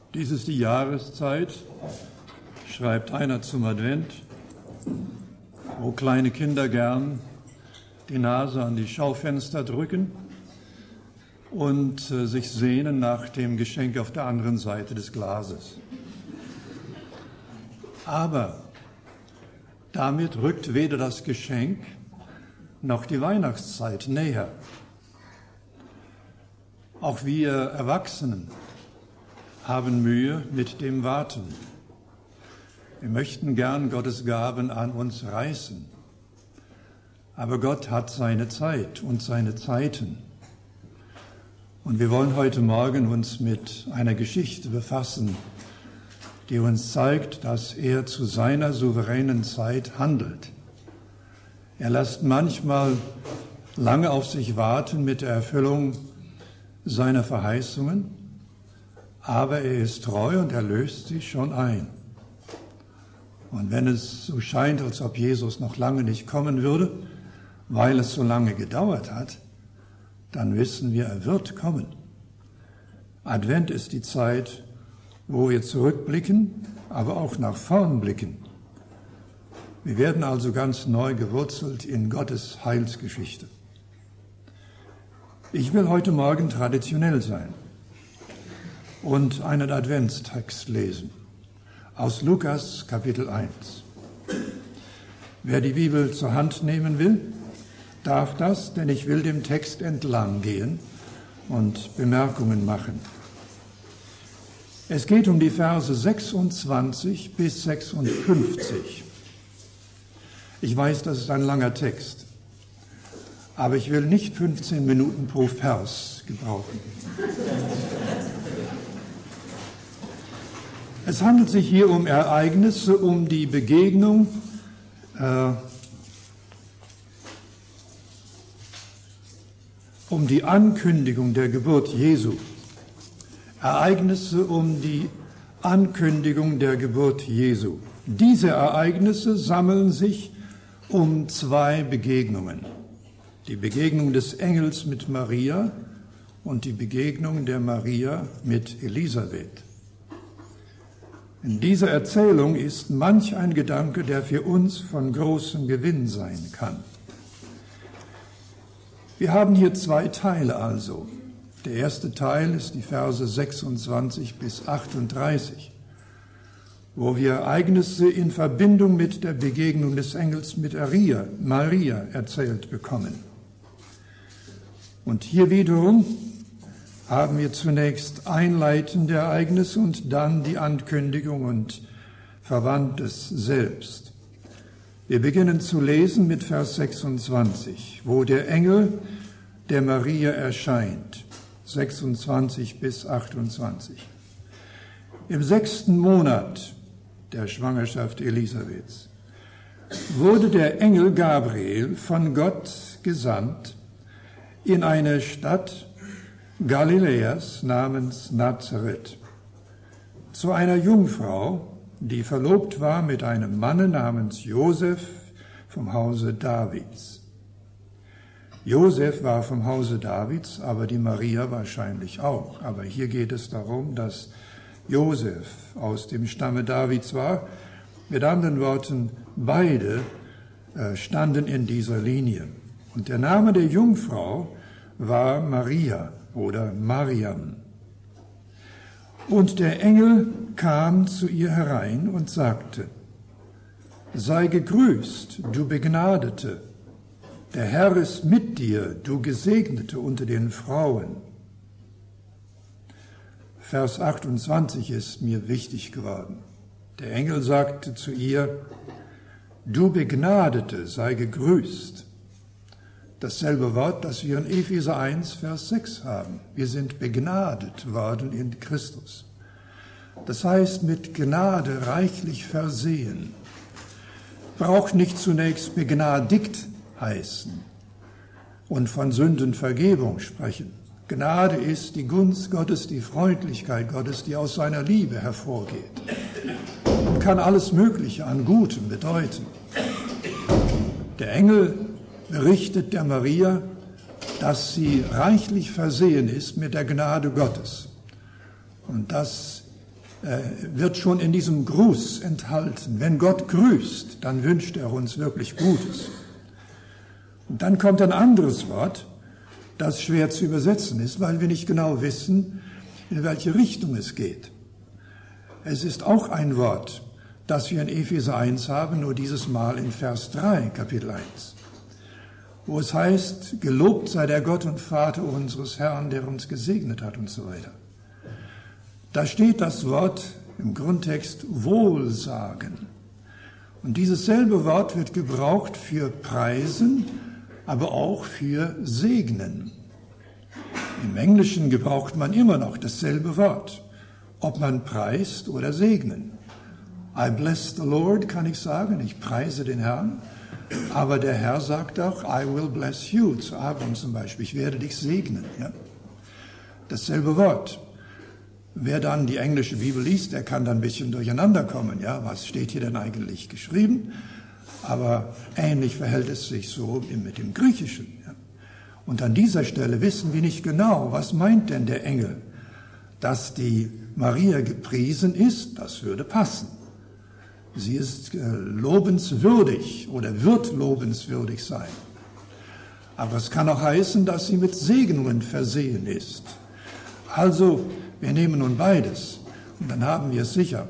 Dies ist die Jahreszeit, schreibt einer zum Advent, wo kleine Kinder gern die Nase an die Schaufenster drücken und sich sehnen nach dem Geschenk auf der anderen Seite des Glases. Aber damit rückt weder das Geschenk noch die Weihnachtszeit näher. Auch wir Erwachsenen haben Mühe mit dem Warten. Wir möchten gern Gottes Gaben an uns reißen. Aber Gott hat seine Zeit und seine Zeiten. Und wir wollen heute Morgen uns mit einer Geschichte befassen, die uns zeigt, dass er zu seiner souveränen Zeit handelt. Er lässt manchmal lange auf sich warten mit der Erfüllung seiner Verheißungen, aber er ist treu und er löst sie schon ein. Und wenn es so scheint, als ob Jesus noch lange nicht kommen würde, weil es so lange gedauert hat, dann wissen wir, er wird kommen. Advent ist die Zeit, wo wir zurückblicken, aber auch nach vorn blicken. Wir werden also ganz neu gewurzelt in Gottes Heilsgeschichte. Ich will heute Morgen traditionell sein und einen Adventstext lesen aus Lukas Kapitel 1. Wer die Bibel zur Hand nehmen will, darf das, denn ich will dem Text entlang gehen und Bemerkungen machen. Es geht um die Verse 26 bis 56. Ich weiß, das ist ein langer Text, aber ich will nicht 15 Minuten pro Vers gebrauchen. Es handelt sich hier um Ereignisse, um die Begegnung um die Ankündigung der Geburt Jesu. Ereignisse um die Ankündigung der Geburt Jesu. Diese Ereignisse sammeln sich um zwei Begegnungen. Die Begegnung des Engels mit Maria und die Begegnung der Maria mit Elisabeth. In dieser Erzählung ist manch ein Gedanke, der für uns von großem Gewinn sein kann. Wir haben hier zwei Teile also. Der erste Teil ist die Verse 26 bis 38, wo wir Ereignisse in Verbindung mit der Begegnung des Engels mit Maria erzählt bekommen. Und hier wiederum haben wir zunächst einleitende Ereignisse und dann die Ankündigung und Verwandtes selbst. Wir beginnen zu lesen mit Vers 26, wo der Engel der Maria erscheint, 26 bis 28. Im 6. Monat der Schwangerschaft Elisabeths wurde der Engel Gabriel von Gott gesandt in eine Stadt Galiläas namens Nazareth, zu einer Jungfrau, die verlobt war mit einem Manne namens Josef vom Hause Davids. Josef war vom Hause Davids, aber die Maria wahrscheinlich auch. Aber hier geht es darum, dass Josef aus dem Stamme Davids war. Mit anderen Worten, beide standen in dieser Linie. Und der Name der Jungfrau war Maria oder Mariam. Und der Engel kam zu ihr herein und sagte: Sei gegrüßt, du Begnadete, der Herr ist mit dir, du Gesegnete unter den Frauen. Vers 28 ist mir wichtig geworden. Der Engel sagte zu ihr: Du Begnadete, sei gegrüßt. Dasselbe Wort, das wir in Epheser 1, Vers 6 haben. Wir sind begnadet worden in Christus. Das heißt, mit Gnade reichlich versehen. Braucht nicht zunächst begnadigt heißen und von Sündenvergebung sprechen. Gnade ist die Gunst Gottes, die Freundlichkeit Gottes, die aus seiner Liebe hervorgeht und kann alles Mögliche an Gutem bedeuten. Der Engel berichtet der Maria, dass sie reichlich versehen ist mit der Gnade Gottes und dass wird schon in diesem Gruß enthalten. Wenn Gott grüßt, dann wünscht er uns wirklich Gutes. Und dann kommt ein anderes Wort, das schwer zu übersetzen ist, weil wir nicht genau wissen, in welche Richtung es geht. Es ist auch ein Wort, das wir in Epheser 1 haben, nur dieses Mal in Vers 3, Kapitel 1, wo es heißt, gelobt sei der Gott und Vater unseres Herrn, der uns gesegnet hat und so weiter. Da steht das Wort im Grundtext Wohlsagen. Und dieses selbe Wort wird gebraucht für Preisen, aber auch für Segnen. Im Englischen gebraucht man immer noch dasselbe Wort, ob man preist oder segnen. I bless the Lord, kann ich sagen, ich preise den Herrn. Aber der Herr sagt auch, I will bless you, zu Abraham zum Beispiel, ich werde dich segnen. Ja? Dasselbe Wort. Wer dann die englische Bibel liest, der kann dann ein bisschen durcheinander kommen. Ja? Was steht hier denn eigentlich geschrieben? Aber ähnlich verhält es sich so mit dem Griechischen. Ja? Und an dieser Stelle wissen wir nicht genau, was meint denn der Engel? Dass die Maria gepriesen ist, das würde passen. Sie ist lobenswürdig oder wird lobenswürdig sein. Aber es kann auch heißen, dass sie mit Segnungen versehen ist. Also, wir nehmen nun beides und dann haben wir es sicher.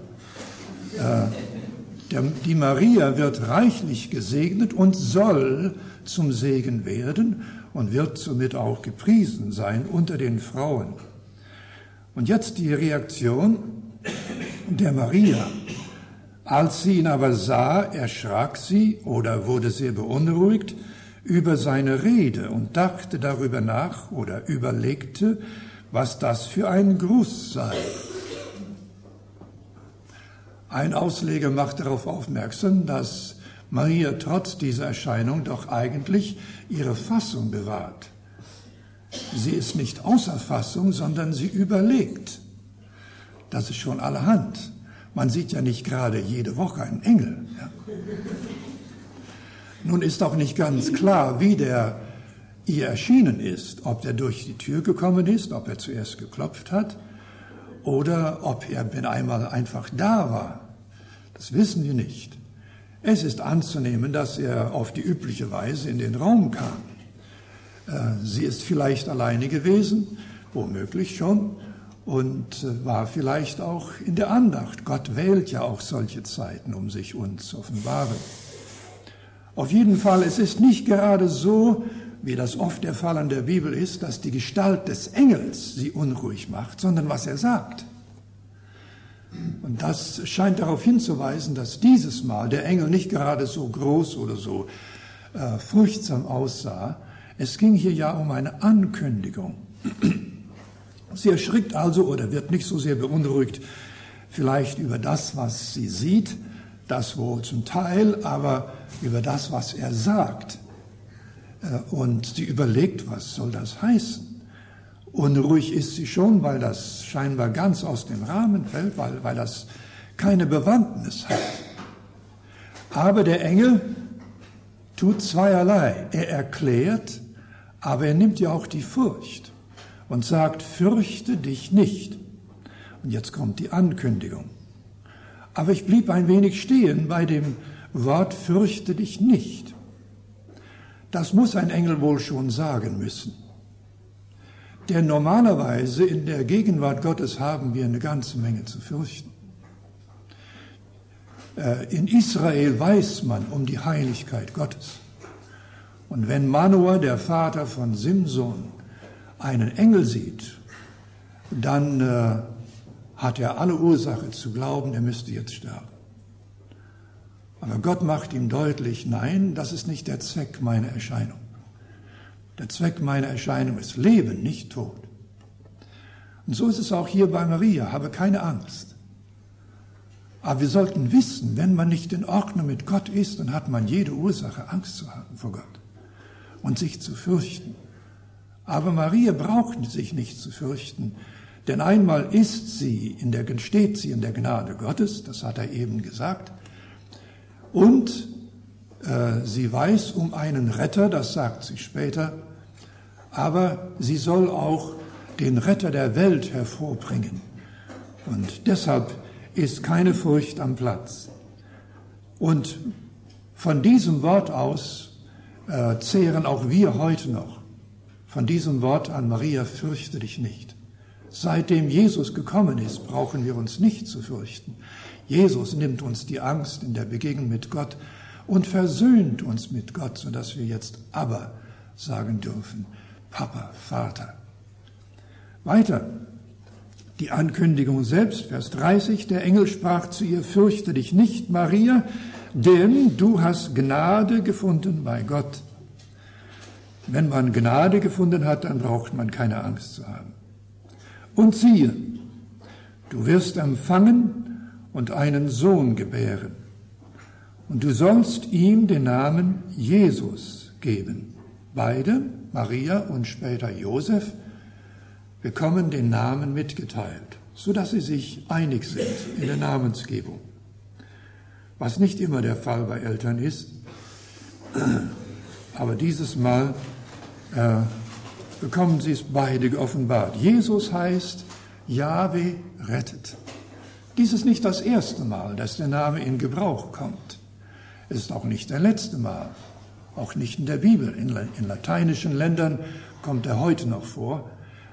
Die Maria wird reichlich gesegnet und soll zum Segen werden und wird somit auch gepriesen sein unter den Frauen. Und jetzt die Reaktion der Maria. Als sie ihn aber sah, erschrak sie oder wurde sehr beunruhigt über seine Rede und dachte darüber nach oder überlegte, was das für ein Gruß sei. Ein Ausleger macht darauf aufmerksam, dass Maria trotz dieser Erscheinung doch eigentlich ihre Fassung bewahrt. Sie ist nicht außer Fassung, sondern sie überlegt. Das ist schon allerhand. Man sieht ja nicht gerade jede Woche einen Engel. Ja. Nun ist auch nicht ganz klar, wie der ihr erschienen ist, ob er durch die Tür gekommen ist, ob er zuerst geklopft hat oder ob er einmal einfach da war. Das wissen wir nicht. Es ist anzunehmen, dass er auf die übliche Weise in den Raum kam. Sie ist vielleicht alleine gewesen, womöglich schon, und war vielleicht auch in der Andacht. Gott wählt ja auch solche Zeiten, um sich uns zu offenbaren. Auf jeden Fall, es ist nicht gerade so, wie das oft der Fall an der Bibel ist, dass die Gestalt des Engels sie unruhig macht, sondern was er sagt. Und das scheint darauf hinzuweisen, dass dieses Mal der Engel nicht gerade so groß oder so furchtsam aussah. Es ging hier ja um eine Ankündigung. Sie erschrickt also oder wird nicht so sehr beunruhigt, vielleicht über das, was sie sieht, das wohl zum Teil, aber über das, was er sagt. Und sie überlegt, was soll das heißen? Unruhig ist sie schon, weil das scheinbar ganz aus dem Rahmen fällt, weil das keine Bewandtnis hat. Aber der Engel tut zweierlei. Er erklärt, aber er nimmt ja auch die Furcht und sagt, fürchte dich nicht. Und jetzt kommt die Ankündigung. Aber ich blieb ein wenig stehen bei dem Wort, fürchte dich nicht. Das muss ein Engel wohl schon sagen müssen. Denn normalerweise in der Gegenwart Gottes haben wir eine ganze Menge zu fürchten. In Israel weiß man um die Heiligkeit Gottes. Und wenn Manoah, der Vater von Simson, einen Engel sieht, dann hat er alle Ursache zu glauben, er müsste jetzt sterben. Aber Gott macht ihm deutlich, nein, das ist nicht der Zweck meiner Erscheinung. Der Zweck meiner Erscheinung ist Leben, nicht Tod. Und so ist es auch hier bei Maria, habe keine Angst. Aber wir sollten wissen, wenn man nicht in Ordnung mit Gott ist, dann hat man jede Ursache, Angst zu haben vor Gott und sich zu fürchten. Aber Maria braucht sich nicht zu fürchten, denn einmal steht sie in der Gnade Gottes, das hat er eben gesagt, und sie weiß um einen Retter, das sagt sie später, aber sie soll auch den Retter der Welt hervorbringen. Und deshalb ist keine Furcht am Platz. Und von diesem Wort aus zehren auch wir heute noch. Von diesem Wort an Maria, fürchte dich nicht. Seitdem Jesus gekommen ist, brauchen wir uns nicht zu fürchten. Jesus nimmt uns die Angst in der Begegnung mit Gott und versöhnt uns mit Gott, sodass wir jetzt Abba sagen dürfen. Papa, Vater. Weiter. Die Ankündigung selbst, Vers 30, der Engel sprach zu ihr, fürchte dich nicht, Maria, denn du hast Gnade gefunden bei Gott. Wenn man Gnade gefunden hat, dann braucht man keine Angst zu haben. Und siehe, du wirst empfangen und einen Sohn gebären. Und du sollst ihm den Namen Jesus geben. Beide, Maria und später Josef, bekommen den Namen mitgeteilt, sodass sie sich einig sind in der Namensgebung. Was nicht immer der Fall bei Eltern ist, aber dieses Mal bekommen sie es beide geoffenbart. Jesus heißt, Jahwe rettet. Dies ist nicht das erste Mal, dass der Name in Gebrauch kommt. Es ist auch nicht das letzte Mal, auch nicht in der Bibel. In lateinischen Ländern kommt er heute noch vor.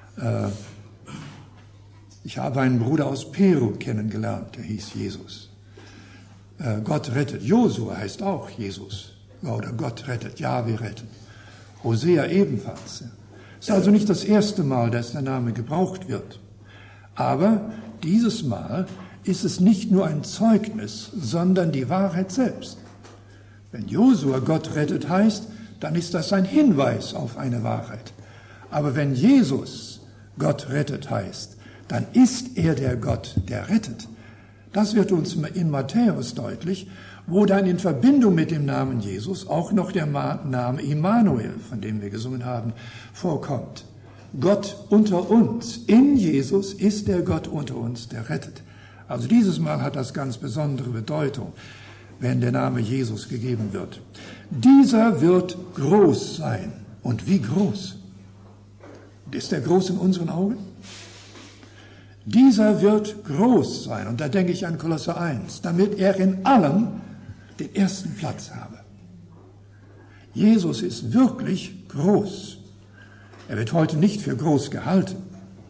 Ich habe einen Bruder aus Peru kennengelernt, der hieß Jesus. Gott rettet. Josua heißt auch Jesus. Oder Gott rettet, Jahwe rettet. Hosea ebenfalls. Es ist also nicht das erste Mal, dass der Name gebraucht wird. Aber dieses Mal ist es nicht nur ein Zeugnis, sondern die Wahrheit selbst. Wenn Josua Gott rettet heißt, dann ist das ein Hinweis auf eine Wahrheit. Aber wenn Jesus Gott rettet heißt, dann ist er der Gott, der rettet. Das wird uns in Matthäus deutlich, wo dann in Verbindung mit dem Namen Jesus auch noch der Name Immanuel, von dem wir gesungen haben, vorkommt. Gott unter uns, in Jesus ist der Gott unter uns, der rettet. Also dieses Mal hat das ganz besondere Bedeutung, wenn der Name Jesus gegeben wird. Dieser wird groß sein. Und wie groß? Ist er groß in unseren Augen? Dieser wird groß sein. Und da denke ich an Kolosser 1, damit er in allem den ersten Platz habe. Jesus ist wirklich groß. Er wird heute nicht für groß gehalten.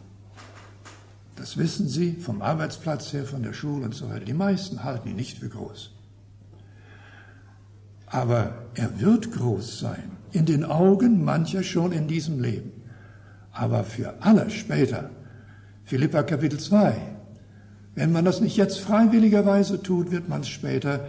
Das wissen Sie vom Arbeitsplatz her, von der Schule und so weiter. Die meisten halten ihn nicht für groß. Aber er wird groß sein, in den Augen mancher schon in diesem Leben. Aber für alle später. Philipper Kapitel 2. Wenn man das nicht jetzt freiwilligerweise tut, wird man es später,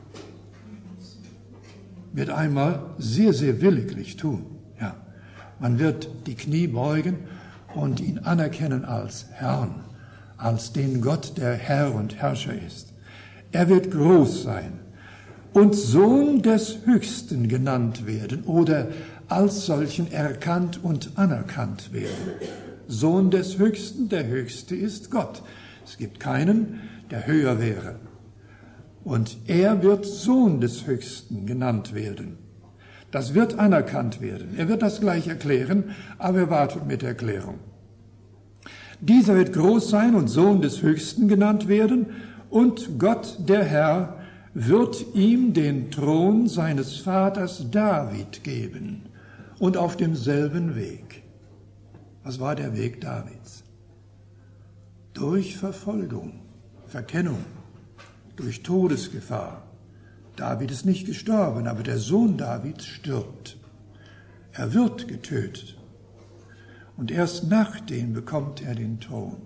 wird einmal sehr, sehr williglich tun. Ja. Man wird die Knie beugen und ihn anerkennen als Herrn, als den Gott, der Herr und Herrscher ist. Er wird groß sein und Sohn des Höchsten genannt werden oder als solchen erkannt und anerkannt werden. Sohn des Höchsten, der Höchste ist Gott. Es gibt keinen, der höher wäre. Und er wird Sohn des Höchsten genannt werden. Das wird anerkannt werden. Er wird das gleich erklären, aber er wartet mit der Erklärung. Dieser wird groß sein und Sohn des Höchsten genannt werden, und Gott, der Herr, wird ihm den Thron seines Vaters David geben und auf demselben Weg. Was war der Weg Davids? Durch Verfolgung, Verkennung, durch Todesgefahr. David ist nicht gestorben, aber der Sohn Davids stirbt. Er wird getötet. Und erst nachdem bekommt er den Thron.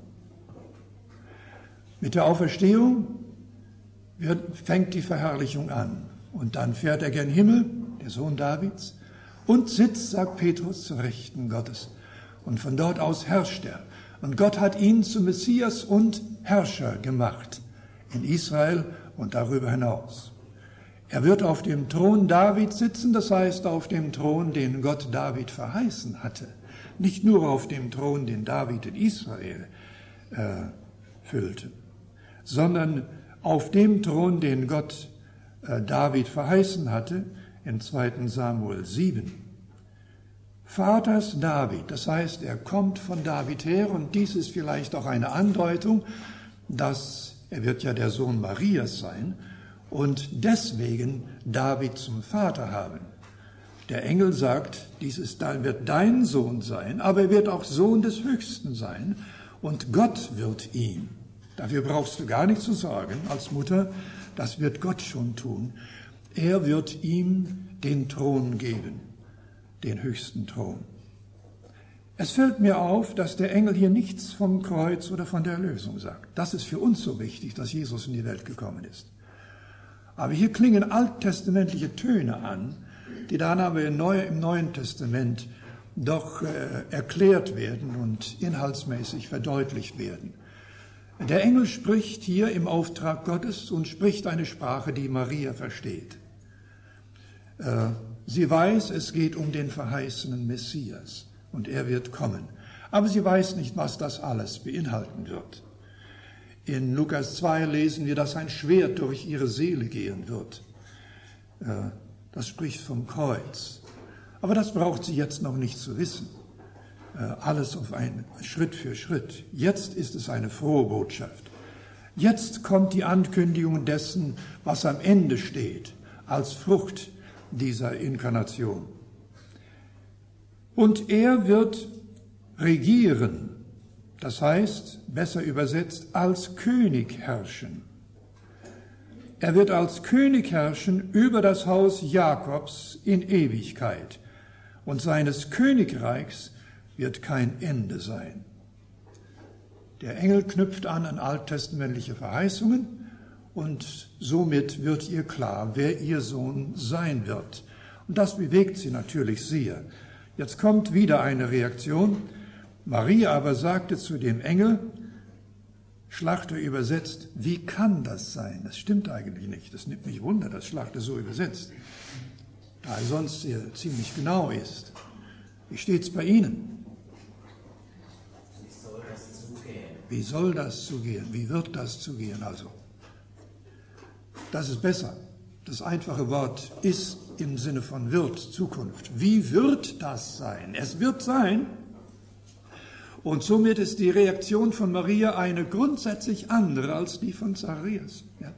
Mit der Auferstehung fängt die Verherrlichung an. Und dann fährt er gen Himmel, der Sohn Davids, und sitzt, sagt Petrus, zur Rechten Gottes. Und von dort aus herrscht er. Und Gott hat ihn zum Messias und Herrscher gemacht in Israel und darüber hinaus. Er wird auf dem Thron Davids sitzen, das heißt auf dem Thron, den Gott David verheißen hatte. Nicht nur auf dem Thron, den David in Israel füllte, sondern auf dem Thron, den Gott David verheißen hatte, in 2. Samuel 7. Vaters David, das heißt, er kommt von David her, und dies ist vielleicht auch eine Andeutung, dass er wird ja der Sohn Marias sein und deswegen David zum Vater haben. Der Engel sagt, wird dein Sohn sein, aber er wird auch Sohn des Höchsten sein und Gott wird ihm. Dafür brauchst du gar nicht zu sorgen als Mutter, das wird Gott schon tun. Er wird ihm den Thron geben, den höchsten Thron. Es fällt mir auf, dass der Engel hier nichts vom Kreuz oder von der Erlösung sagt. Das ist für uns so wichtig, dass Jesus in die Welt gekommen ist. Aber hier klingen alttestamentliche Töne an, die dann aber im Neuen Testament doch erklärt werden und inhaltsmäßig verdeutlicht werden. Der Engel spricht hier im Auftrag Gottes und spricht eine Sprache, die Maria versteht. Sie weiß, es geht um den verheißenen Messias und er wird kommen. Aber sie weiß nicht, was das alles beinhalten wird. In Lukas 2 lesen wir, dass ein Schwert durch ihre Seele gehen wird. Das spricht vom Kreuz. Aber das braucht sie jetzt noch nicht zu wissen. Alles auf einen Schritt für Schritt. Jetzt ist es eine frohe Botschaft. Jetzt kommt die Ankündigung dessen, was am Ende steht, als Frucht dieser Inkarnation. Und er wird regieren, das heißt, besser übersetzt, als König herrschen. Er wird als König herrschen über das Haus Jakobs in Ewigkeit und seines Königreichs wird kein Ende sein. Der Engel knüpft an alttestamentliche Verheißungen und somit wird ihr klar, wer ihr Sohn sein wird. Und das bewegt sie natürlich sehr. Jetzt kommt wieder eine Reaktion. Maria aber sagte zu dem Engel, Schlachter übersetzt, wie kann das sein? Das stimmt eigentlich nicht. Das nimmt mich Wunder, dass Schlachter so übersetzt, da er sonst sehr ziemlich genau ist. Wie steht's bei Ihnen? Wie soll das zugehen? Wie soll das zugehen? Wie wird das zugehen also? Das ist besser. Das einfache Wort ist im Sinne von wird, Zukunft. Wie wird das sein? Es wird sein. Und somit ist die Reaktion von Maria eine grundsätzlich andere als die von Zacharias. Ja.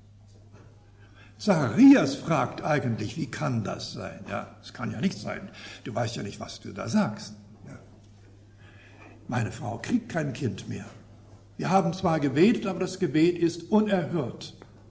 Zacharias fragt eigentlich, wie kann das sein? Ja, es kann ja nicht sein. Du weißt ja nicht, was du da sagst. Ja. Meine Frau kriegt kein Kind mehr. Wir haben zwar gebetet, aber das Gebet ist unerhört.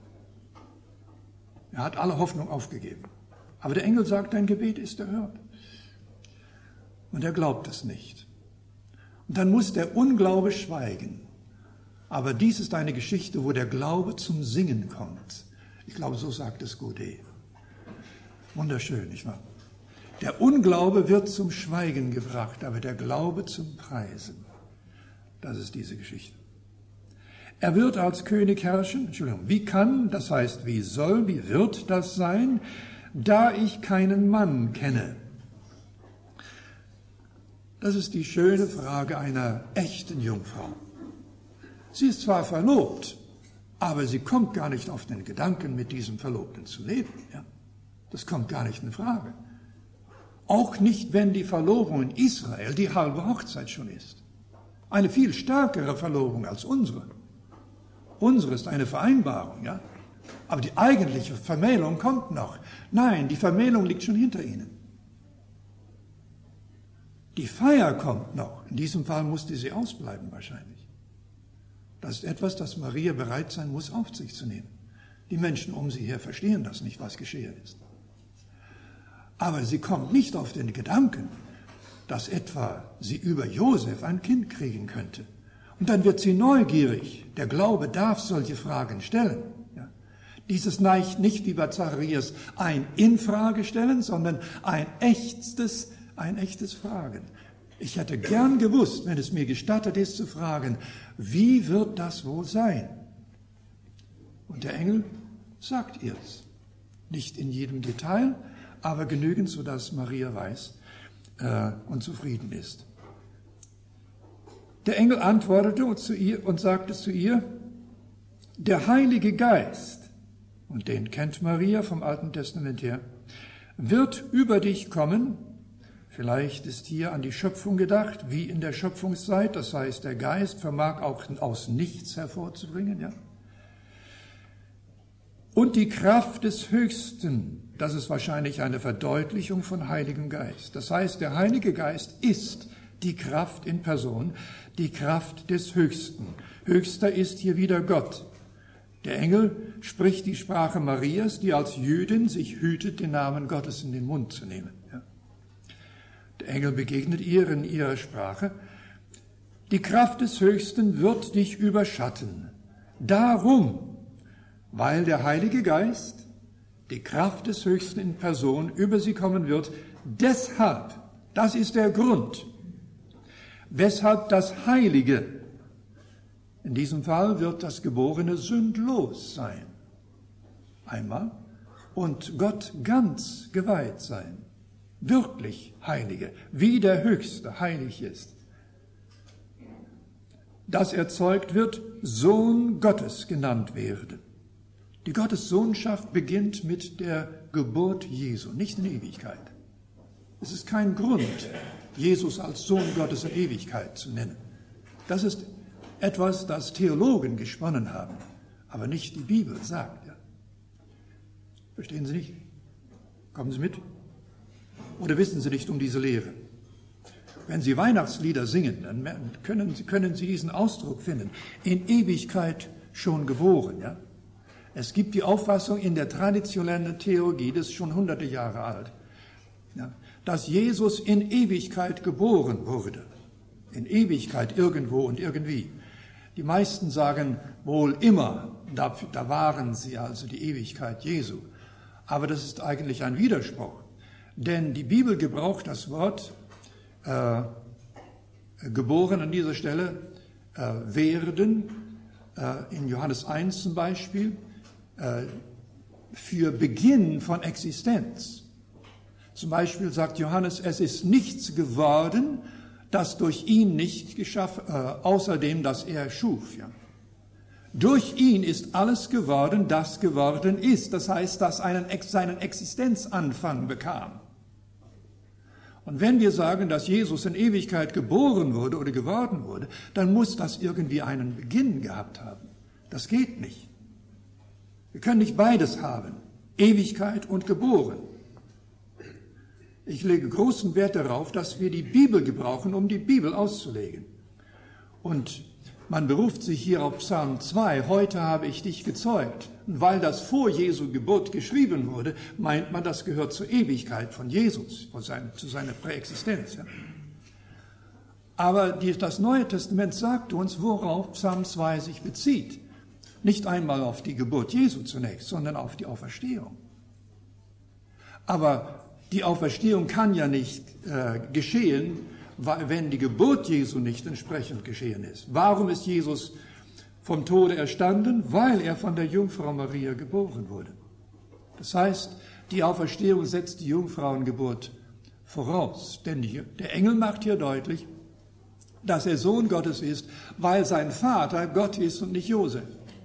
Er hat alle Hoffnung aufgegeben. Aber der Engel sagt, dein Gebet ist erhört. Und er glaubt es nicht. Und dann muss der Unglaube schweigen. Aber dies ist eine Geschichte, wo der Glaube zum Singen kommt. Ich glaube, so sagt es Godet. Wunderschön, nicht wahr? Der Unglaube wird zum Schweigen gebracht, aber der Glaube zum Preisen. Das ist diese Geschichte. Er wird als König herrschen. Entschuldigung, wie kann, das heißt, wie soll, wie wird das sein, da ich keinen Mann kenne? Das ist die schöne Frage einer echten Jungfrau. Sie ist zwar verlobt, aber sie kommt gar nicht auf den Gedanken, mit diesem Verlobten zu leben. Ja? Das kommt gar nicht in Frage. Auch nicht, wenn die Verlobung in Israel die halbe Hochzeit schon ist. Eine viel stärkere Verlobung als unsere. Unsere ist eine Vereinbarung, ja? Aber die eigentliche Vermählung kommt noch. Nein, die Vermählung liegt schon hinter ihnen. Die Feier kommt noch. In diesem Fall musste sie ausbleiben wahrscheinlich. Das ist etwas, das Maria bereit sein muss, auf sich zu nehmen. Die Menschen um sie her verstehen das nicht, was geschehen ist. Aber sie kommt nicht auf den Gedanken, dass etwa sie über Josef ein Kind kriegen könnte. Und dann wird sie neugierig. Der Glaube darf solche Fragen stellen. Ja. Dieses neigt nicht wie bei Zacharias ein Infragestellen, sondern ein echtes Fragen. Ich hätte gern gewusst, wenn es mir gestattet ist, zu fragen, wie wird das wohl sein? Und der Engel sagt ihr es. Nicht in jedem Detail, aber genügend, sodass Maria weiß und zufrieden ist. Der Engel antwortete und sagte zu ihr, der Heilige Geist, und den kennt Maria vom Alten Testament her, wird über dich kommen, Vielleicht ist hier an die Schöpfung gedacht, wie in der Schöpfungszeit. Das heißt, der Geist vermag auch aus nichts hervorzubringen. Ja? Und die Kraft des Höchsten, das ist wahrscheinlich eine Verdeutlichung von Heiligem Geist. Das heißt, der Heilige Geist ist die Kraft in Person, die Kraft des Höchsten. Höchster ist hier wieder Gott. Der Engel spricht die Sprache Marias, die als Jüdin sich hütet, den Namen Gottes in den Mund zu nehmen. Ja. Der Engel begegnet ihr in ihrer Sprache. Die Kraft des Höchsten wird dich überschatten. Darum, weil der Heilige Geist, die Kraft des Höchsten in Person, über sie kommen wird, deshalb, das ist der Grund, weshalb das Heilige, in diesem Fall wird das Geborene sündlos sein, einmal, und Gott ganz geweiht sein, wirklich Heilige, wie der Höchste heilig ist. Das erzeugt wird, Sohn Gottes genannt werden. Die Gottessohnschaft beginnt mit der Geburt Jesu, nicht in Ewigkeit. Es ist kein Grund, Jesus als Sohn Gottes in Ewigkeit zu nennen. Das ist etwas, das Theologen gesponnen haben, aber nicht die Bibel sagt. Ja. Verstehen Sie nicht? Kommen Sie mit? Oder wissen Sie nicht um diese Lehre? Wenn Sie Weihnachtslieder singen, dann können Sie diesen Ausdruck finden. In Ewigkeit schon geboren. Ja? Es gibt die Auffassung in der traditionellen Theologie, das ist schon hunderte Jahre alt, ja, dass Jesus in Ewigkeit geboren wurde. In Ewigkeit irgendwo und irgendwie. Die meisten sagen wohl immer, da waren sie also die Ewigkeit Jesu. Aber das ist eigentlich ein Widerspruch. Denn die Bibel gebraucht das Wort geboren an dieser Stelle, werden, in Johannes 1 zum Beispiel, für Beginn von Existenz. Zum Beispiel sagt Johannes, es ist nichts geworden, das durch ihn nicht geschaffen, außerdem, dass er schuf. Ja. Durch ihn ist alles geworden, das geworden ist. Das heißt, dass seinen Existenzanfang bekam. Und wenn wir sagen, dass Jesus in Ewigkeit geboren wurde oder geworden wurde, dann muss das irgendwie einen Beginn gehabt haben. Das geht nicht. Wir können nicht beides haben, Ewigkeit und geboren. Ich lege großen Wert darauf, dass wir die Bibel gebrauchen, um die Bibel auszulegen. Und man beruft sich hier auf Psalm 2, heute habe ich dich gezeugt. Und weil das vor Jesu Geburt geschrieben wurde, meint man, das gehört zur Ewigkeit von Jesus, zu seiner Präexistenz. Ja. Aber das Neue Testament sagt uns, worauf Psalm 2 sich bezieht. Nicht einmal auf die Geburt Jesu zunächst, sondern auf die Auferstehung. Aber die Auferstehung kann ja nicht geschehen, wenn die Geburt Jesu nicht entsprechend geschehen ist. Warum ist Jesus vom Tode erstanden? Weil er von der Jungfrau Maria geboren wurde. Das heißt, die Auferstehung setzt die Jungfrauengeburt voraus. Denn der Engel macht hier deutlich, dass er Sohn Gottes ist, weil sein Vater Gott ist und nicht Josef.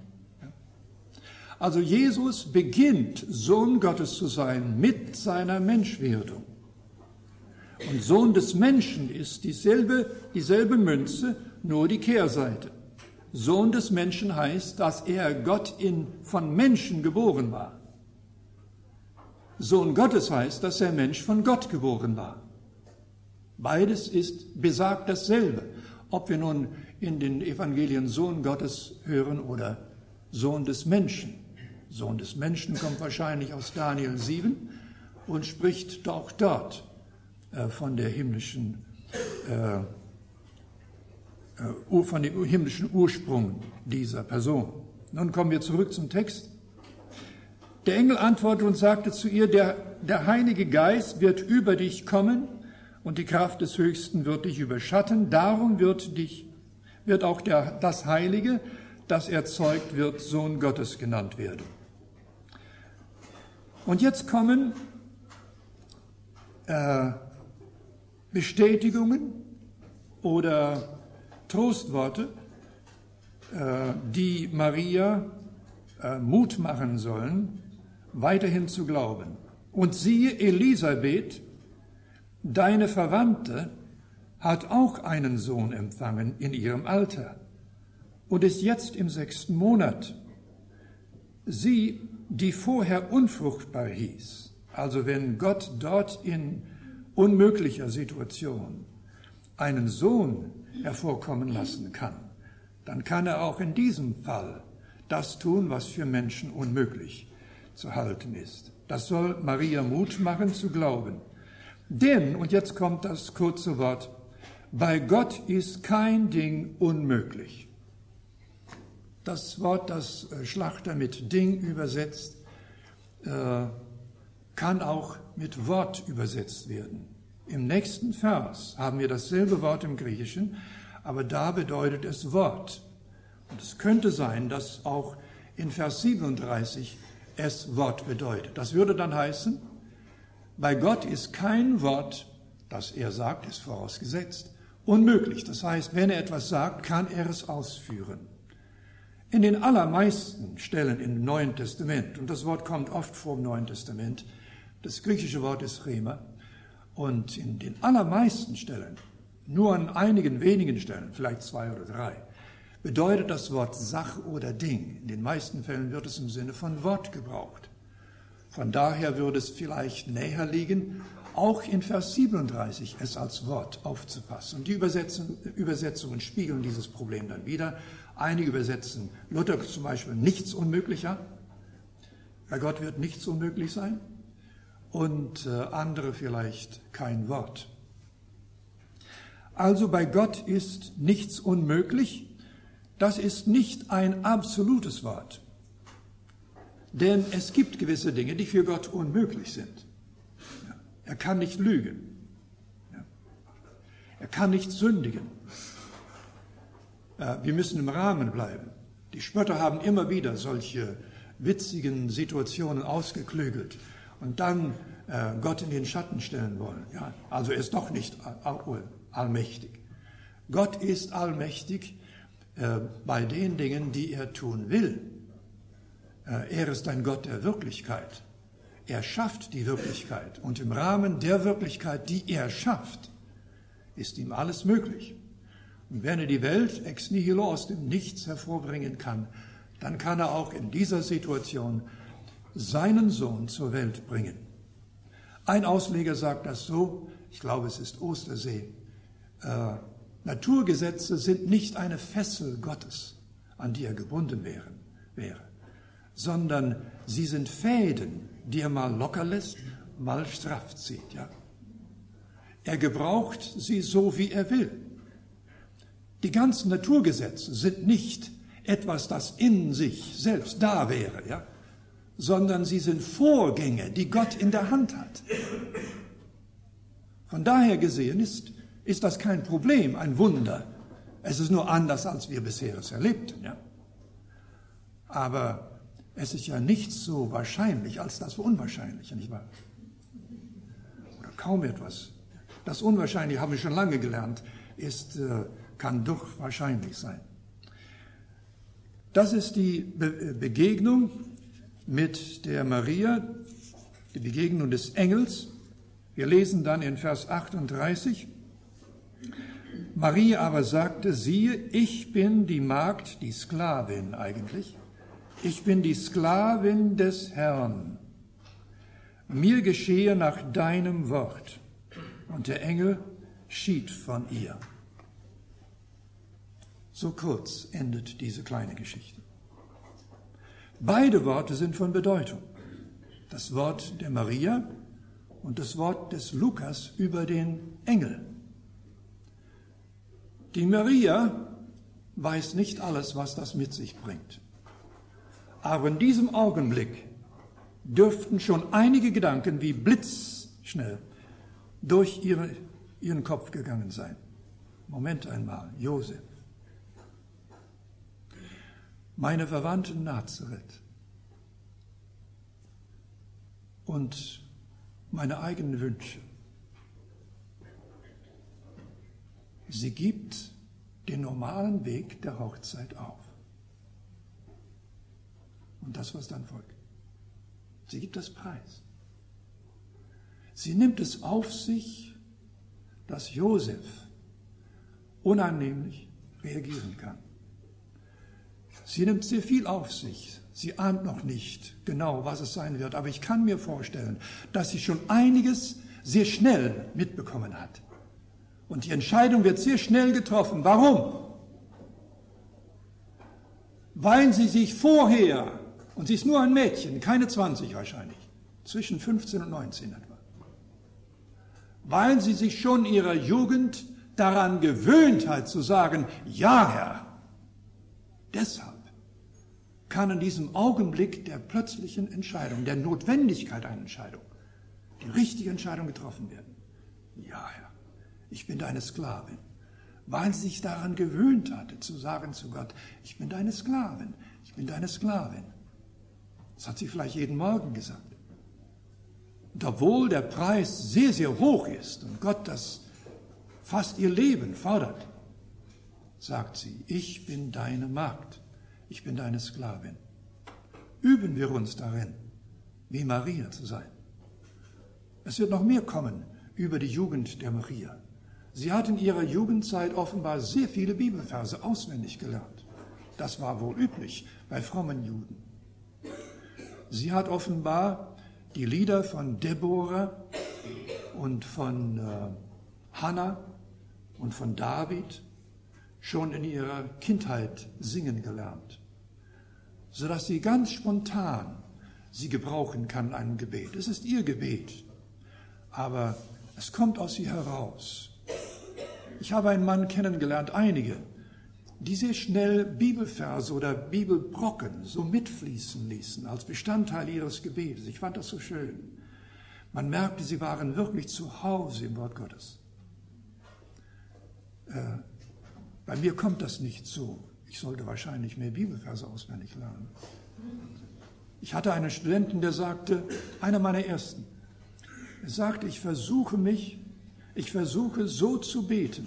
Also Jesus beginnt, Sohn Gottes zu sein mit seiner Menschwerdung. Und Sohn des Menschen ist dieselbe Münze, nur die Kehrseite. Sohn des Menschen heißt, dass er Gott von Menschen geboren war. Sohn Gottes heißt, dass er Mensch von Gott geboren war. Beides besagt dasselbe, ob wir nun in den Evangelien Sohn Gottes hören oder Sohn des Menschen. Sohn des Menschen kommt wahrscheinlich aus Daniel 7 und spricht auch dort von dem himmlischen Ursprung dieser Person. Nun kommen wir zurück zum Text. Der Engel antwortete und sagte zu ihr, der Heilige Geist wird über dich kommen und die Kraft des Höchsten wird dich überschatten. Darum wird auch das Heilige, das erzeugt wird, Sohn Gottes genannt werden. Und jetzt kommen Bestätigungen oder Trostworte, die Maria Mut machen sollen, weiterhin zu glauben. Und siehe, Elisabeth deine Verwandte hat auch einen Sohn empfangen in ihrem Alter und ist jetzt im 6. Monat. Sie, die vorher unfruchtbar hieß, also wenn Gott dort in unmöglicher Situation einen Sohn hervorkommen lassen kann, dann kann er auch in diesem Fall das tun, was für Menschen unmöglich zu halten ist. Das soll Maria Mut machen zu glauben. Denn, und jetzt kommt das kurze Wort, bei Gott ist kein Ding unmöglich. Das Wort, das Schlachter mit Ding übersetzt, kann auch mit Wort übersetzt werden. Im nächsten Vers haben wir dasselbe Wort im Griechischen, aber da bedeutet es Wort. Und es könnte sein, dass auch in Vers 37 es Wort bedeutet. Das würde dann heißen, bei Gott ist kein Wort, das er sagt, ist vorausgesetzt, unmöglich. Das heißt, wenn er etwas sagt, kann er es ausführen. In den allermeisten Stellen im Neuen Testament, und das Wort kommt oft vor im Neuen Testament, das griechische Wort ist Rema, und in den allermeisten Stellen, nur an einigen wenigen Stellen, vielleicht 2 oder 3, bedeutet das Wort Sache oder Ding. In den meisten Fällen wird es im Sinne von Wort gebraucht. Von daher würde es vielleicht näher liegen, auch in Vers 37 es als Wort aufzufassen. Und die Übersetzungen spiegeln dieses Problem dann wieder. Einige übersetzen, Luther zum Beispiel, nichts unmöglicher. Bei Gott wird nichts unmöglich sein. Und andere vielleicht kein Wort. Also bei Gott ist nichts unmöglich. Das ist nicht ein absolutes Wort. Denn es gibt gewisse Dinge, die für Gott unmöglich sind. Er kann nicht lügen. Er kann nicht sündigen. Wir müssen im Rahmen bleiben. Die Spötter haben immer wieder solche witzigen Situationen ausgeklügelt und dann Gott in den Schatten stellen wollen. Ja, also er ist doch nicht allmächtig. Gott ist allmächtig bei den Dingen, die er tun will. Er ist ein Gott der Wirklichkeit. Er schafft die Wirklichkeit. Und im Rahmen der Wirklichkeit, die er schafft, ist ihm alles möglich. Und wenn er die Welt ex nihilo aus dem Nichts hervorbringen kann, dann kann er auch in dieser Situation seinen Sohn zur Welt bringen. Ein Ausleger sagt das so, ich glaube es ist Ostersee, Naturgesetze sind nicht eine Fessel Gottes, an die er gebunden wäre, sondern sie sind Fäden, die er mal locker lässt, mal straff zieht. Ja? Er gebraucht sie so, wie er will. Die ganzen Naturgesetze sind nicht etwas, das in sich selbst da wäre, ja? Sondern sie sind Vorgänge, die Gott in der Hand hat. Von daher gesehen ist das kein Problem, ein Wunder. Es ist nur anders, als wir bisher es erlebten. Ja? Aber es ist ja nicht so wahrscheinlich als das Unwahrscheinliche, nicht wahr? Oder kaum etwas. Das Unwahrscheinliche, haben wir schon lange gelernt, kann doch wahrscheinlich sein. Das ist die Begegnung mit der Maria, die Begegnung des Engels. Wir lesen dann in Vers 38, Maria aber sagte, siehe, ich bin die Magd, die Sklavin eigentlich, ich bin die Sklavin des Herrn. Mir geschehe nach deinem Wort. Und der Engel schied von ihr. So kurz endet diese kleine Geschichte. Beide Worte sind von Bedeutung. Das Wort der Maria und das Wort des Lukas über den Engel. Die Maria weiß nicht alles, was das mit sich bringt. Aber in diesem Augenblick dürften schon einige Gedanken wie blitzschnell durch ihren Kopf gegangen sein. Moment einmal, Josef. Meine Verwandten Nazareth und meine eigenen Wünsche. Sie gibt den normalen Weg der Hochzeit auf. Und das, was dann folgt. Sie gibt das preis. Sie nimmt es auf sich, dass Josef unannehmlich reagieren kann. Sie nimmt sehr viel auf sich. Sie ahnt noch nicht genau, was es sein wird, aber ich kann mir vorstellen, dass sie schon einiges sehr schnell mitbekommen hat. Und die Entscheidung wird sehr schnell getroffen. Warum? Weil sie sich vorher, und sie ist nur ein Mädchen, keine 20 wahrscheinlich, zwischen 15 und 19 etwa, weil sie sich schon in ihrer Jugend daran gewöhnt hat zu sagen, ja Herr, deshalb kann in diesem Augenblick der plötzlichen Entscheidung, der Notwendigkeit einer Entscheidung, die richtige Entscheidung getroffen werden. Ja Herr, ich bin deine Sklavin. Weil sie sich daran gewöhnt hatte, zu sagen zu Gott, ich bin deine Sklavin, ich bin deine Sklavin. Das hat sie vielleicht jeden Morgen gesagt. Und obwohl der Preis sehr, sehr hoch ist und Gott das fast ihr Leben fordert, sagt sie, ich bin deine Magd, ich bin deine Sklavin. Üben wir uns darin, wie Maria zu sein. Es wird noch mehr kommen über die Jugend der Maria. Sie hat in ihrer Jugendzeit offenbar sehr viele Bibelverse auswendig gelernt. Das war wohl üblich bei frommen Juden. Sie hat offenbar die Lieder von Deborah und von Hannah und von David schon in ihrer Kindheit singen gelernt, sodass sie ganz spontan sie gebrauchen kann in einem Gebet. Es ist ihr Gebet, aber es kommt aus ihr heraus. Ich habe einen Mann kennengelernt, einige, die sehr schnell Bibelverse oder Bibelbrocken so mitfließen ließen als Bestandteil ihres Gebetes. Ich fand das so schön. Man merkte, sie waren wirklich zu Hause im Wort Gottes. Bei mir kommt das nicht so. Ich sollte wahrscheinlich mehr Bibelverse auswendig lernen. Ich hatte einen Studenten, der sagte, einer meiner ersten, er sagte, ich versuche so zu beten,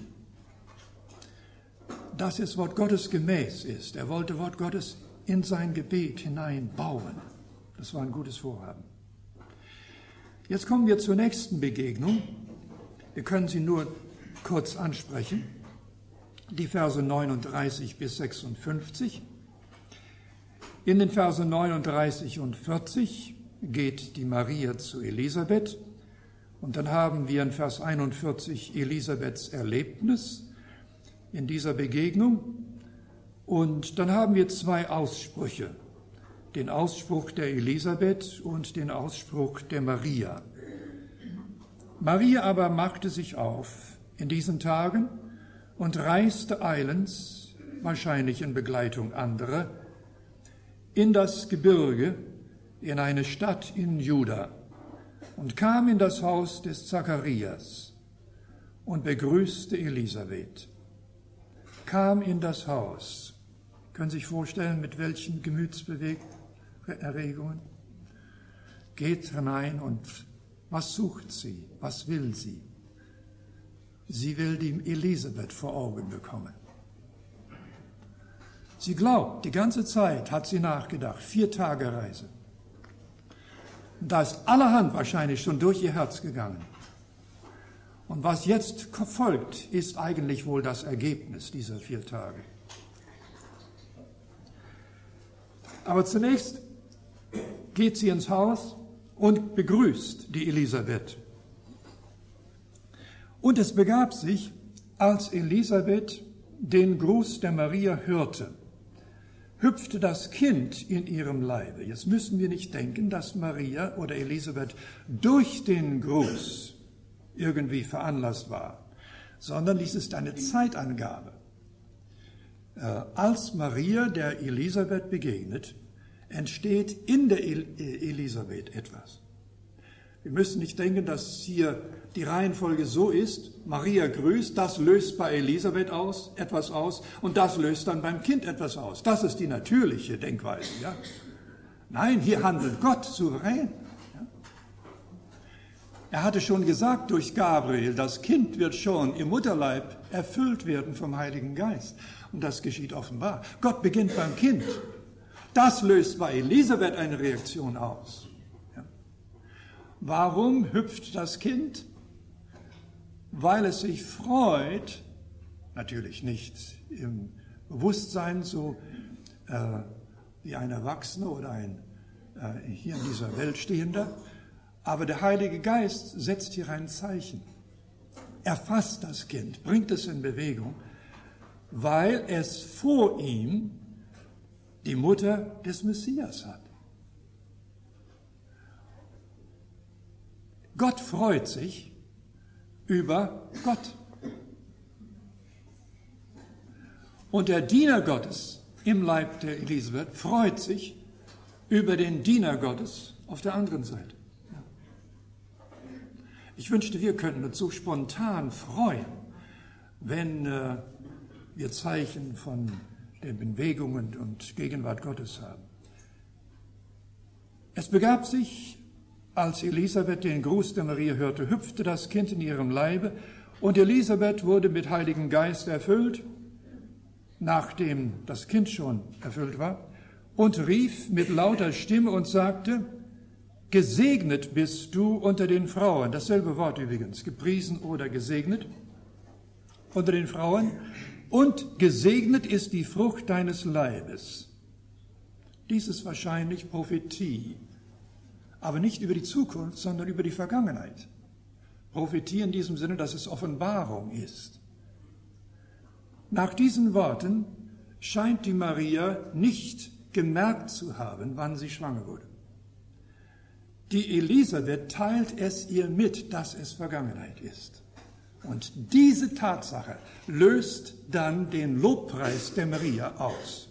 dass es Wort Gottes gemäß ist. Er wollte Wort Gottes in sein Gebet hineinbauen. Das war ein gutes Vorhaben. Jetzt kommen wir zur nächsten Begegnung. Wir können sie nur kurz ansprechen. Die Verse 39 bis 56. In den Versen 39 und 40 geht die Maria zu Elisabeth. Und dann haben wir in Vers 41 Elisabeths Erlebnis in dieser Begegnung. Und dann haben wir zwei Aussprüche. Den Ausspruch der Elisabeth und den Ausspruch der Maria. Maria aber machte sich auf in diesen Tagen und reiste eilends, wahrscheinlich in Begleitung anderer, in das Gebirge, in eine Stadt in Juda, und kam in das Haus des Zacharias und begrüßte Elisabeth. Kam in das Haus. Können Sie sich vorstellen, mit welchen Gemütserregungen? Geht hinein und was sucht sie? Was will sie? Sie will die Elisabeth vor Augen bekommen. Sie glaubt, die ganze Zeit hat sie nachgedacht, 4 Tage Reise. Und da ist allerhand wahrscheinlich schon durch ihr Herz gegangen. Und was jetzt folgt, ist eigentlich wohl das Ergebnis dieser 4 Tage. Aber zunächst geht sie ins Haus und begrüßt die Elisabeth. Und es begab sich, als Elisabeth den Gruß der Maria hörte, hüpfte das Kind in ihrem Leibe. Jetzt müssen wir nicht denken, dass Maria oder Elisabeth durch den Gruß irgendwie veranlasst war, sondern dies ist eine Zeitangabe. Als Maria der Elisabeth begegnet, entsteht in der Elisabeth etwas. Wir müssen nicht denken, dass hier die Reihenfolge so ist, Maria grüßt, das löst bei Elisabeth etwas aus und das löst dann beim Kind etwas aus. Das ist die natürliche Denkweise. Ja? Nein, hier handelt Gott souverän. Ja? Er hatte schon gesagt durch Gabriel, das Kind wird schon im Mutterleib erfüllt werden vom Heiligen Geist. Und das geschieht offenbar. Gott beginnt beim Kind. Das löst bei Elisabeth eine Reaktion aus. Ja. Warum hüpft das Kind? weil es sich freut, natürlich nicht im Bewusstsein so wie ein Erwachsener oder ein hier in dieser Welt Stehender, aber der Heilige Geist setzt hier ein Zeichen. Er fasst das Kind, bringt es in Bewegung, weil es vor ihm die Mutter des Messias hat. Gott freut sich über Gott. Und der Diener Gottes im Leib der Elisabeth freut sich über den Diener Gottes auf der anderen Seite. Ich wünschte, wir könnten uns so spontan freuen, wenn wir Zeichen von der Bewegung und Gegenwart Gottes haben. Es begab sich, als Elisabeth den Gruß der Maria hörte, hüpfte das Kind in ihrem Leibe und Elisabeth wurde mit Heiligem Geist erfüllt, nachdem das Kind schon erfüllt war, und rief mit lauter Stimme und sagte, gesegnet bist du unter den Frauen, dasselbe Wort übrigens, gepriesen oder gesegnet, unter den Frauen, und gesegnet ist die Frucht deines Leibes. Dies ist wahrscheinlich Prophetie, aber nicht über die Zukunft, sondern über die Vergangenheit. Prophetie in diesem Sinne, dass es Offenbarung ist. Nach diesen Worten scheint die Maria nicht gemerkt zu haben, wann sie schwanger wurde. Die Elisabeth teilt es ihr mit, dass es Vergangenheit ist. Und diese Tatsache löst dann den Lobpreis der Maria aus.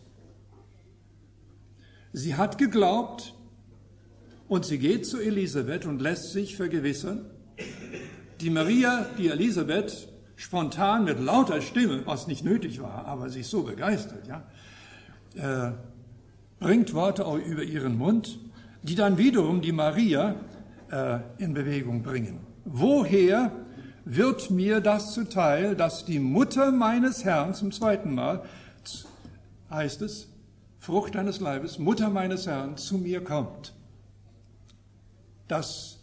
Sie hat geglaubt und sie geht zu Elisabeth und lässt sich vergewissern. Die Maria, die Elisabeth, spontan mit lauter Stimme, was nicht nötig war, aber sie ist so begeistert, ja, bringt Worte auch über ihren Mund, die dann wiederum die Maria in Bewegung bringen. Woher wird mir das zuteil, dass die Mutter meines Herrn, zum zweiten Mal, heißt es, Frucht deines Leibes, Mutter meines Herrn, zu mir kommt? Das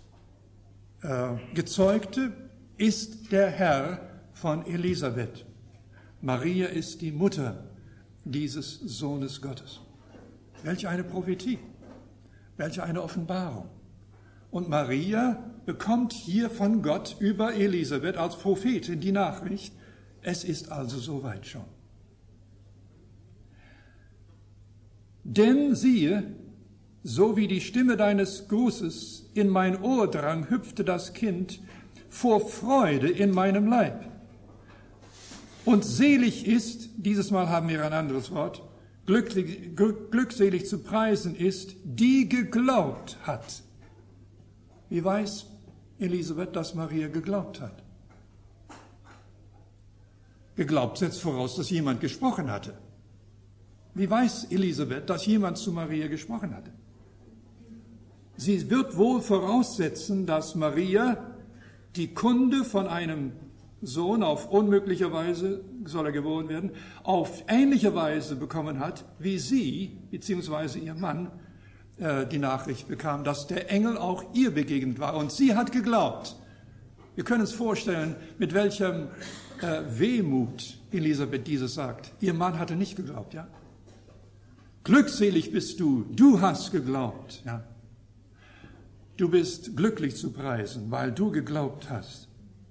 Gezeugte ist der Herr von Elisabeth. Maria ist die Mutter dieses Sohnes Gottes. Welch eine Prophetie, welche eine Offenbarung. Und Maria bekommt hier von Gott über Elisabeth als Prophetin die Nachricht, es ist also soweit schon. Denn siehe, so wie die Stimme deines Grußes in mein Ohr drang, hüpfte das Kind vor Freude in meinem Leib. Und selig ist, dieses Mal haben wir ein anderes Wort, glückselig zu preisen ist, die geglaubt hat. Wie weiß Elisabeth, dass Maria geglaubt hat? Geglaubt setzt voraus, dass jemand gesprochen hatte. Wie weiß Elisabeth, dass jemand zu Maria gesprochen hatte? Sie wird wohl voraussetzen, dass Maria die Kunde von einem Sohn auf unmögliche Weise, soll er geboren werden, auf ähnliche Weise bekommen hat, wie sie, beziehungsweise ihr Mann, die Nachricht bekam, dass der Engel auch ihr begegnet war. Und sie hat geglaubt. Wir können uns vorstellen, mit welchem Wehmut Elisabeth dieses sagt. Ihr Mann hatte nicht geglaubt, ja? Glückselig bist du, du hast geglaubt, ja? Du bist glücklich zu preisen, weil du geglaubt hast.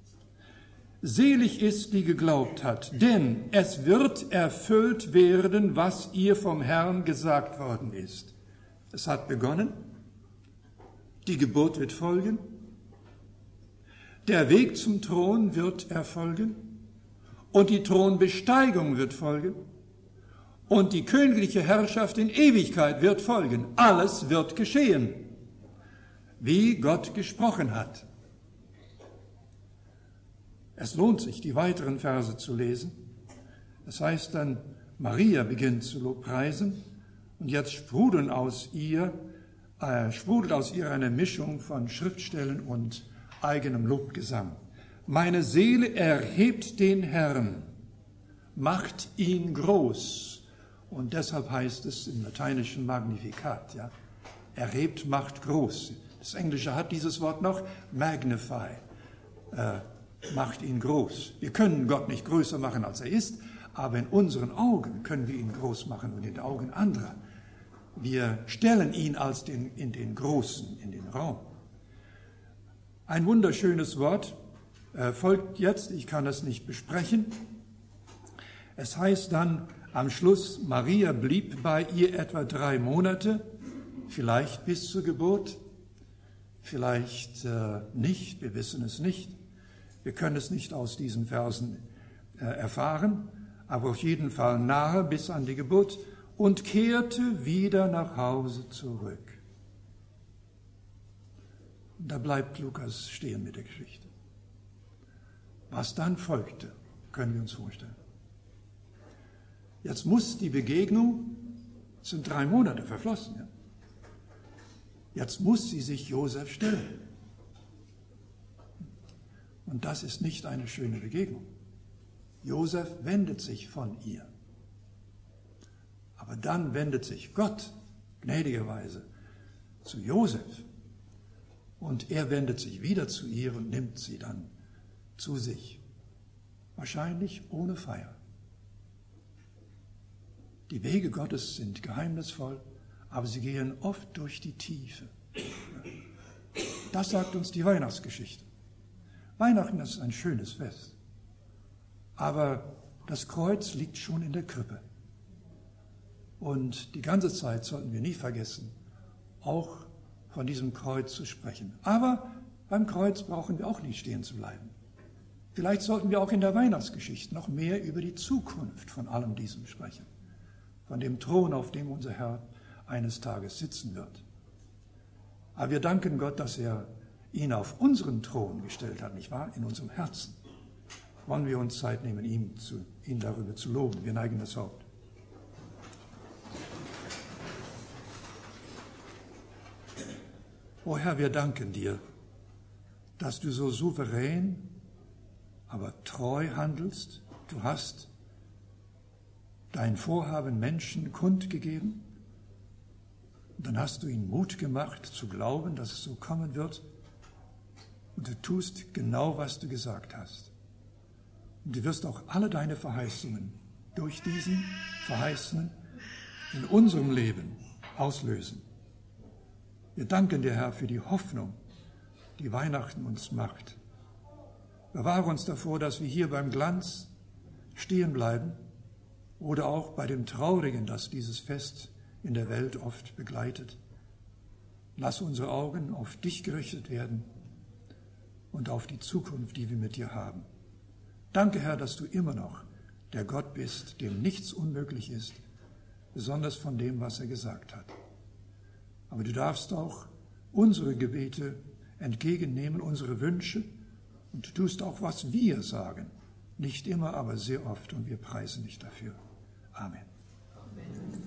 Selig ist, die geglaubt hat, denn es wird erfüllt werden, was ihr vom Herrn gesagt worden ist. Es hat begonnen, die Geburt wird folgen, der Weg zum Thron wird erfolgen und die Thronbesteigung wird folgen und die königliche Herrschaft in Ewigkeit wird folgen. Alles wird geschehen, wie Gott gesprochen hat. Es lohnt sich, die weiteren Verse zu lesen. Das heißt dann, Maria beginnt zu lobpreisen und jetzt sprudelt aus ihr eine Mischung von Schriftstellen und eigenem Lobgesang. Meine Seele erhebt den Herrn, macht ihn groß. Und deshalb heißt es im lateinischen Magnificat, ja, erhebt, macht groß. Das Englische hat dieses Wort noch, magnify. macht ihn groß. Wir können Gott nicht größer machen, als er ist, aber in unseren Augen können wir ihn groß machen und in den Augen anderer. Wir stellen ihn als in den Großen, in den Raum. Ein wunderschönes Wort folgt jetzt, ich kann es nicht besprechen. Es heißt dann am Schluss, Maria blieb bei ihr etwa 3 Monate, vielleicht bis zur Geburt, vielleicht nicht, wir wissen es nicht. Wir können es nicht aus diesen Versen erfahren, aber auf jeden Fall nahe bis an die Geburt und kehrte wieder nach Hause zurück. Da bleibt Lukas stehen mit der Geschichte. Was dann folgte, können wir uns vorstellen. Jetzt muss die Begegnung, es sind 3 Monate verflossen, ja? Jetzt muss sie sich Josef stellen. Und das ist nicht eine schöne Begegnung. Josef wendet sich von ihr. Aber dann wendet sich Gott gnädigerweise zu Josef. Und er wendet sich wieder zu ihr und nimmt sie dann zu sich. Wahrscheinlich ohne Feier. Die Wege Gottes sind geheimnisvoll, aber sie gehen oft durch die Tiefe. Das sagt uns die Weihnachtsgeschichte. Weihnachten ist ein schönes Fest. Aber das Kreuz liegt schon in der Krippe. Und die ganze Zeit sollten wir nie vergessen, auch von diesem Kreuz zu sprechen. Aber beim Kreuz brauchen wir auch nicht stehen zu bleiben. Vielleicht sollten wir auch in der Weihnachtsgeschichte noch mehr über die Zukunft von allem diesem sprechen. Von dem Thron, auf dem unser Herr eines Tages sitzen wird. Aber wir danken Gott, dass er ihn auf unseren Thron gestellt hat, nicht wahr? In unserem Herzen. Wollen wir uns Zeit nehmen, ihn darüber zu loben. Wir neigen das Haupt. O Herr, wir danken dir, dass du so souverän, aber treu handelst. Du hast dein Vorhaben Menschen kundgegeben. Und dann hast du ihnen Mut gemacht, zu glauben, dass es so kommen wird. Und du tust genau, was du gesagt hast. Und du wirst auch alle deine Verheißungen durch diesen Verheißenen in unserem Leben auslösen. Wir danken dir, Herr, für die Hoffnung, die Weihnachten uns macht. Bewahre uns davor, dass wir hier beim Glanz stehen bleiben oder auch bei dem Traurigen, das dieses Fest in der Welt oft begleitet. Lass unsere Augen auf dich gerichtet werden und auf die Zukunft, die wir mit dir haben. Danke, Herr, dass du immer noch der Gott bist, dem nichts unmöglich ist, besonders von dem, was er gesagt hat. Aber du darfst auch unsere Gebete entgegennehmen, unsere Wünsche, und du tust auch, was wir sagen. Nicht immer, aber sehr oft, und wir preisen dich dafür. Amen. Amen.